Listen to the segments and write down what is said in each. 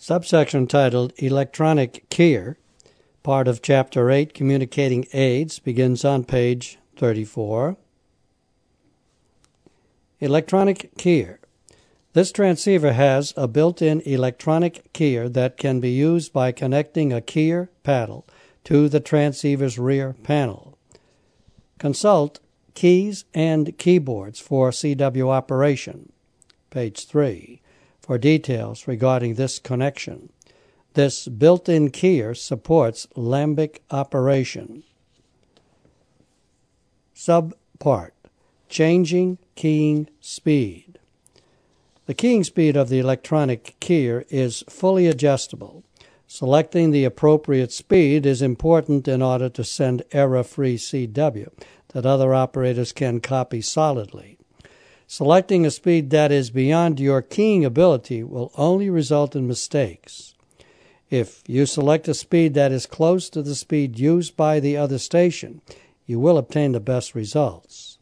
Subsection titled Electronic Keyer, part of Chapter 8, Communicating Aids, begins on page 34. Electronic keyer. This transceiver has a built-in electronic keyer that can be used by connecting a keyer paddle to the transceiver's rear panel. Consult Keys and Keyboards for CW operation, page 3, for details regarding this connection. This built-in keyer supports lambic operation. Subpart: Changing keying speed. The keying speed of the electronic keyer is fully adjustable. Selecting the appropriate speed is important in order to send error-free CW that other operators can copy solidly. Selecting a speed that is beyond your keying ability will only result in mistakes. If you select a speed that is close to the speed used by the other station, you will obtain the best results.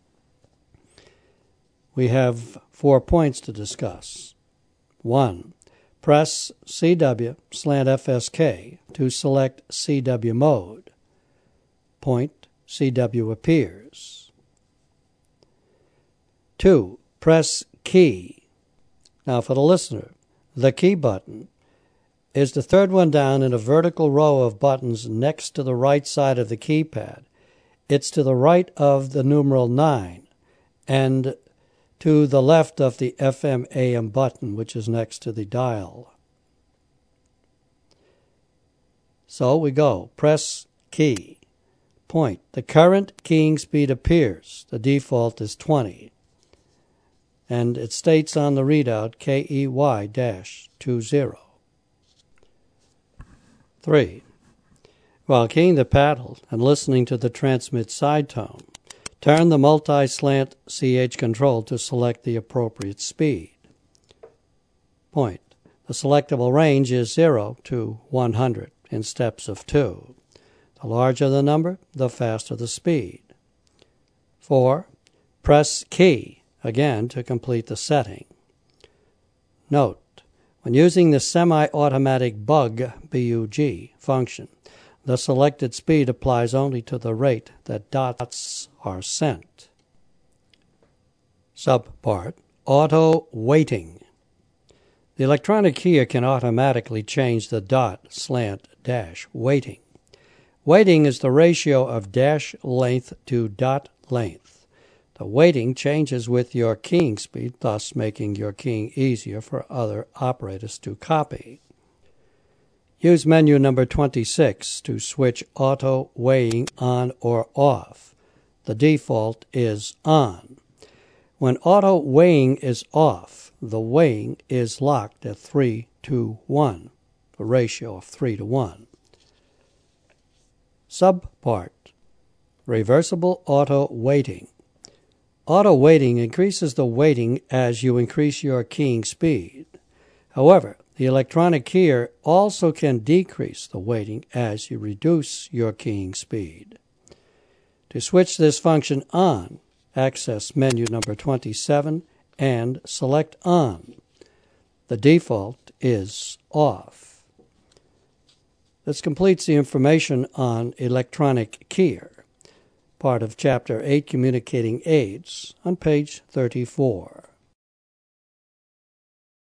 We have 4 points to discuss. 1. Press CW/FSK to select CW mode. Point: CW appears. 2. Press key. Now for the listener, the key button is the third one down in a vertical row of buttons next to the right side of the keypad. It's to the right of the numeral 9 and to the left of the FM/AM button, which is next to the dial. So we go. Press key. Point. The current keying speed appears. The default is 20. And it states on the readout KEY-20. 3. While keying the paddle and listening to the transmit side tone, turn the multi-slant CH control to select the appropriate speed. Point. The selectable range is 0 to 100 in steps of 2. The larger the number, the faster the speed. 4. Press key again to complete the setting. Note: when using the semi-automatic bug (BUG) function, the selected speed applies only to the rate that dots are sent. Subpart: Auto Weighting. The electronic keyer can automatically change the dot/dash weighting. Weighting is the ratio of dash length to dot length. The weighting changes with your keying speed, thus making your keying easier for other operators to copy. Use menu number 26 to switch auto weighing on or off. The default is on. When auto weighing is off, the weighing is locked at 3 to 1, a ratio of 3 to 1. Subpart: Reversible auto weighting. Auto weighting increases the weighting as you increase your keying speed. However, the electronic keyer also can decrease the weighting as you reduce your keying speed. To switch this function on, access menu number 27 and select on. The default is off. This completes the information on electronic keyer, part of Chapter 8, Communicating Aids, on page 34.